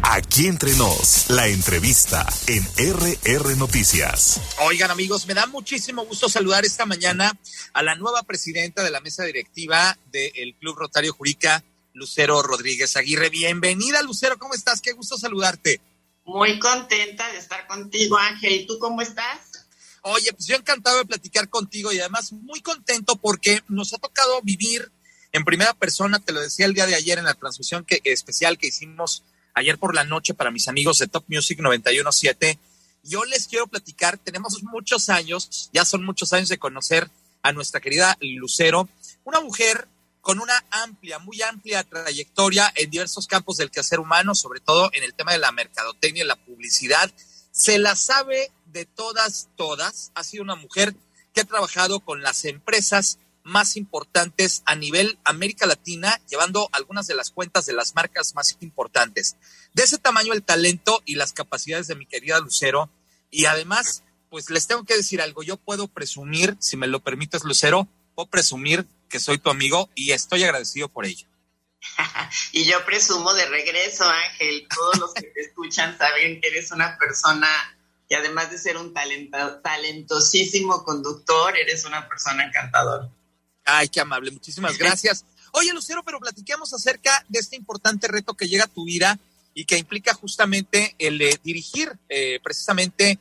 Aquí entre nos, la entrevista en RR Noticias. Oigan, amigos, me da muchísimo gusto saludar esta mañana a la nueva presidenta de la mesa directiva del Club Rotario Juríca, Lucero Rodríguez Aguirre. Bienvenida, Lucero, ¿cómo estás? Qué gusto saludarte. Muy contenta de estar contigo, Ángel. ¿Y tú cómo estás? Oye, pues yo encantado de platicar contigo y además muy contento porque nos ha tocado vivir en primera persona, te lo decía el día de ayer en la transmisión especial que hicimos ayer por la noche para mis amigos de Top Music 91.7. Yo les quiero platicar, tenemos muchos años, ya son muchos años de conocer a nuestra querida Lucero, una mujer con una muy amplia trayectoria en diversos campos del quehacer humano, sobre todo en el tema de la mercadotecnia y la publicidad. Se la sabe de todas, ha sido una mujer que ha trabajado con las empresas más importantes a nivel América Latina, llevando algunas de las cuentas de las marcas más importantes. De ese tamaño el talento y las capacidades de mi querida Lucero, y además, pues les tengo que decir algo, yo puedo presumir, si me lo permites, Lucero, puedo presumir que soy tu amigo y estoy agradecido por ello. Y yo presumo de regreso, Ángel, todos los que te escuchan saben que eres una persona que además de ser un talentosísimo conductor, eres una persona encantadora. Ay, qué amable, muchísimas gracias. Oye, Lucero, pero platiquemos acerca de este importante reto que llega a tu vida y que implica justamente el dirigir precisamente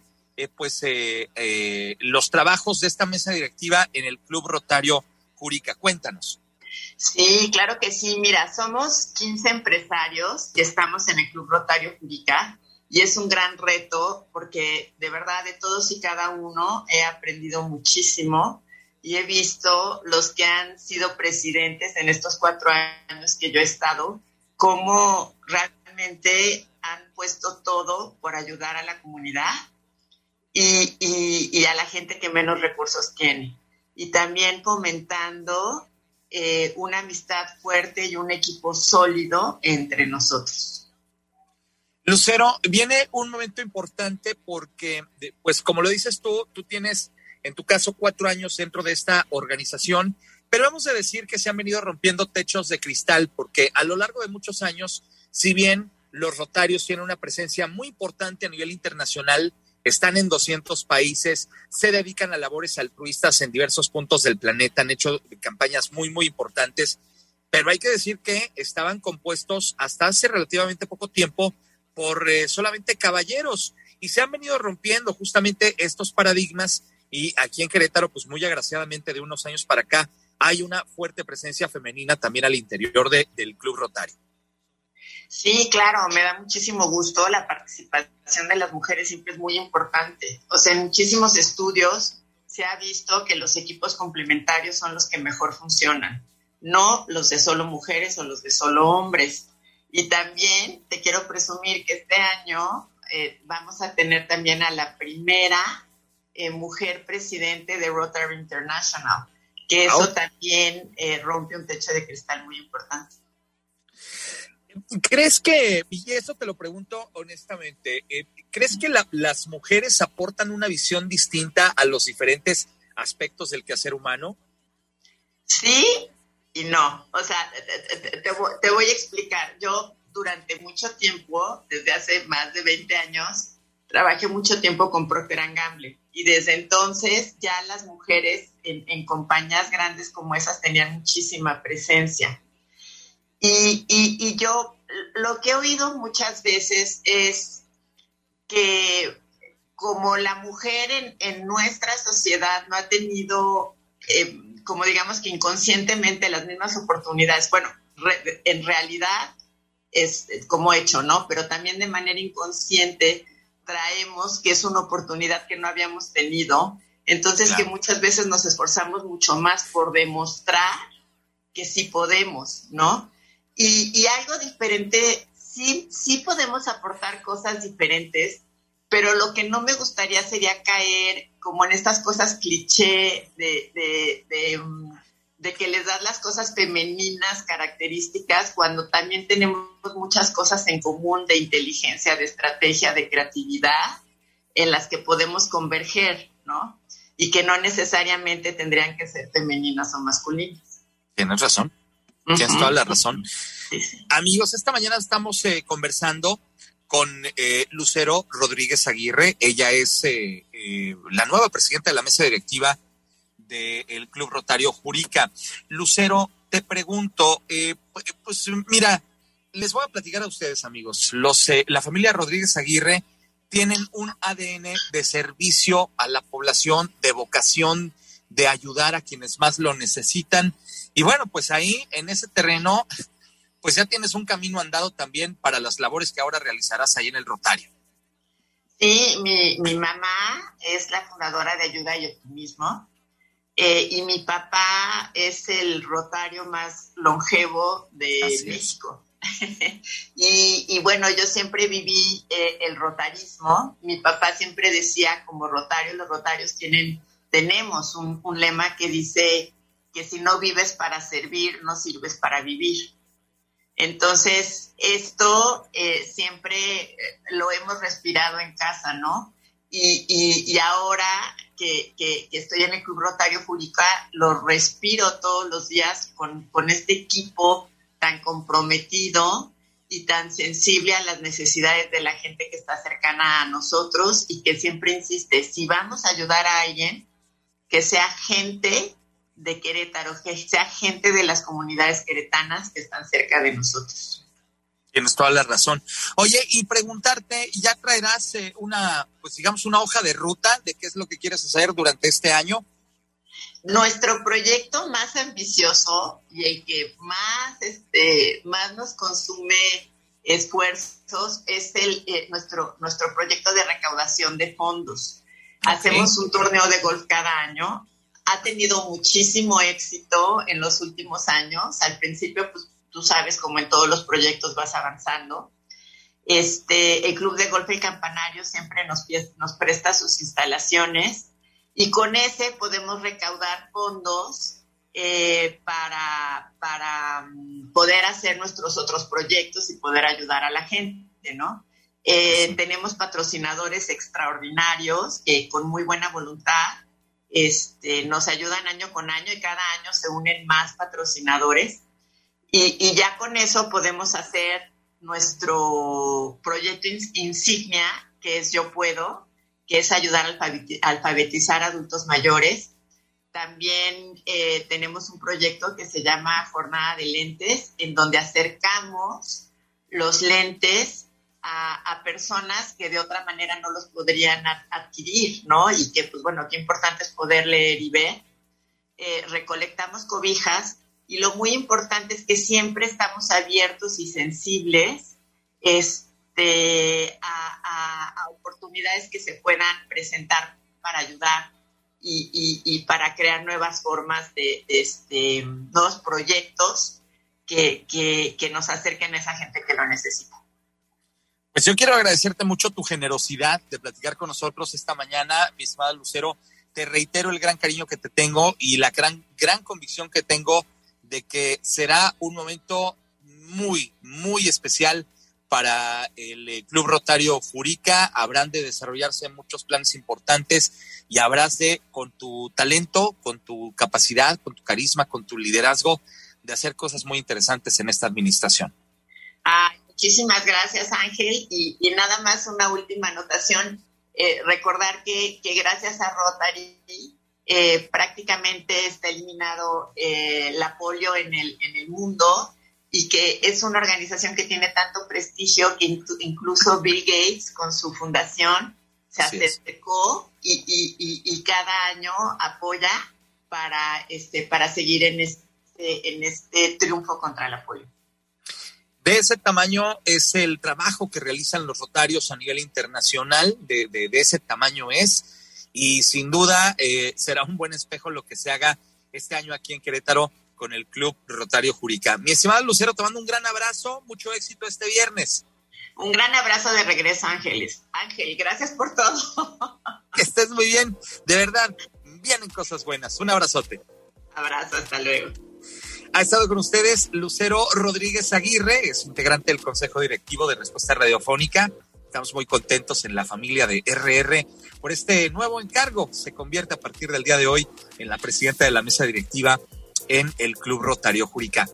los trabajos de esta mesa directiva en el Club Rotario Juríca. Cuéntanos. Sí, claro que sí. Mira, somos 15 empresarios que estamos en el Club Rotario Juríca y es un gran reto porque de verdad de todos y cada uno he aprendido muchísimo. Y he visto los que han sido presidentes en estos 4 años que yo he estado, cómo realmente han puesto todo por ayudar a la comunidad y a la gente que menos recursos tiene. Y también fomentando una amistad fuerte y un equipo sólido entre nosotros. Lucero, viene un momento importante porque, pues como lo dices tú tienes en tu caso 4 años dentro de esta organización, pero hemos de decir que se han venido rompiendo techos de cristal porque a lo largo de muchos años, si bien los Rotarios tienen una presencia muy importante a nivel internacional, están en 200 países, se dedican a labores altruistas en diversos puntos del planeta, han hecho campañas muy, muy importantes, pero hay que decir que estaban compuestos hasta hace relativamente poco tiempo por solamente caballeros y se han venido rompiendo justamente estos paradigmas. Y aquí en Querétaro, pues muy agraciadamente de unos años para acá, hay una fuerte presencia femenina también al interior del Club Rotario. Sí, claro, me da muchísimo gusto. La participación de las mujeres siempre es muy importante. O sea, en muchísimos estudios se ha visto que los equipos complementarios son los que mejor funcionan, no los de solo mujeres o los de solo hombres. Y también te quiero presumir que este año vamos a tener también a la primera mujer presidente de Rotary International, que eso también rompe un techo de cristal muy importante. ¿Crees que, y eso te lo pregunto honestamente, ¿crees que las mujeres aportan una visión distinta a los diferentes aspectos del quehacer humano? Sí y no. O sea, te voy a explicar. Yo durante mucho tiempo, desde hace más de 20 años, trabajé mucho tiempo con Procter & Gamble y desde entonces ya las mujeres en compañías grandes como esas tenían muchísima presencia. Y yo lo que he oído muchas veces es que como la mujer en nuestra sociedad no ha tenido, como digamos que inconscientemente las mismas oportunidades, bueno, en realidad es como hecho, ¿no? Pero también de manera inconsciente traemos que es una oportunidad que no habíamos tenido, entonces claro, que muchas veces nos esforzamos mucho más por demostrar que sí podemos, ¿no? Y algo diferente, sí podemos aportar cosas diferentes, pero lo que no me gustaría sería caer como en estas cosas cliché de que les das las cosas femeninas, características, cuando también tenemos muchas cosas en común de inteligencia, de estrategia, de creatividad, en las que podemos converger, ¿no? Y que no necesariamente tendrían que ser femeninas o masculinas. Tienes razón, tienes toda la razón. Sí, sí. Amigos, esta mañana estamos conversando con Lucero Rodríguez Aguirre. Ella es la nueva presidenta de la mesa directiva del Club Rotario Juríca. Lucero, te pregunto, pues mira, les voy a platicar a ustedes, amigos. La familia Rodríguez Aguirre tienen un ADN de servicio a la población, de vocación, de ayudar a quienes más lo necesitan. Y bueno, pues ahí, en ese terreno, pues ya tienes un camino andado también para las labores que ahora realizarás ahí en el Rotario. Sí, mi mamá es la fundadora de Ayuda y Optimismo, y mi papá es el rotario más longevo de México. Y bueno, yo siempre viví el rotarismo. Mi papá siempre decía, como rotario, los rotarios tenemos un lema que dice que si no vives para servir, no sirves para vivir. Entonces, esto siempre lo hemos respirado en casa, ¿no? Y ahora que estoy en el Club Rotario Juríca, lo respiro todos los días con este equipo tan comprometido y tan sensible a las necesidades de la gente que está cercana a nosotros y que siempre insiste, si vamos a ayudar a alguien, que sea gente de Querétaro, que sea gente de las comunidades queretanas que están cerca de nosotros. Tienes toda la razón. Oye, y preguntarte, ¿ya traerás una hoja de ruta de qué es lo que quieres hacer durante este año? Nuestro proyecto más ambicioso y el que más nos consume esfuerzos es nuestro proyecto de recaudación de fondos. Okay. Hacemos un torneo de golf cada año. Ha tenido muchísimo éxito en los últimos años. Al principio, pues tú sabes, como en todos los proyectos vas avanzando. El Club de Golf El Campanario siempre nos presta sus instalaciones y con ese podemos recaudar fondos para poder hacer nuestros otros proyectos y poder ayudar a la gente, ¿no? Tenemos patrocinadores extraordinarios que con muy buena voluntad nos ayudan año con año y cada año se unen más patrocinadores y ya con eso podemos hacer nuestro proyecto insignia, que es Yo Puedo, que es ayudar a alfabetizar adultos mayores. También tenemos un proyecto que se llama Jornada de Lentes, en donde acercamos los lentes a personas que de otra manera no los podrían adquirir, ¿no? Y que, pues bueno, qué importante es poder leer y ver. Recolectamos cobijas y lo muy importante es que siempre estamos abiertos y sensibles a oportunidades que se puedan presentar para ayudar y para crear nuevas formas de nuevos proyectos que nos acerquen a esa gente que lo necesita. Pues yo quiero agradecerte mucho tu generosidad de platicar con nosotros esta mañana, mi estimada Lucero. Te reitero el gran cariño que te tengo y la gran convicción que tengo de que será un momento muy, muy especial para el Club Rotario Juríca. Habrán de desarrollarse muchos planes importantes y habrás de, con tu talento, con tu capacidad, con tu carisma, con tu liderazgo, de hacer cosas muy interesantes en esta administración. Muchísimas gracias, Ángel. Y nada más una última anotación. Recordar que gracias a Rotary prácticamente está eliminado la polio en el mundo y que es una organización que tiene tanto prestigio que incluso Bill Gates con su fundación se acercó y cada año apoya para seguir en este triunfo contra la polio. De ese tamaño es el trabajo que realizan los rotarios a nivel internacional, de ese tamaño es, y sin duda será un buen espejo lo que se haga este año aquí en Querétaro con el Club Rotario Juríca. Mi estimada Lucero, te mando un gran abrazo, mucho éxito este viernes. Un gran abrazo de regreso, Ángeles. Ángel, gracias por todo. Que estés muy bien, de verdad, vienen cosas buenas. Un abrazote. Abrazo, hasta luego. Ha estado con ustedes Lucero Rodríguez Aguirre, es integrante del Consejo Directivo de Respuesta Radiofónica. Estamos muy contentos en la familia de RR por este nuevo encargo. Se convierte a partir del día de hoy en la presidenta de la mesa directiva en el Club Rotario Juríca.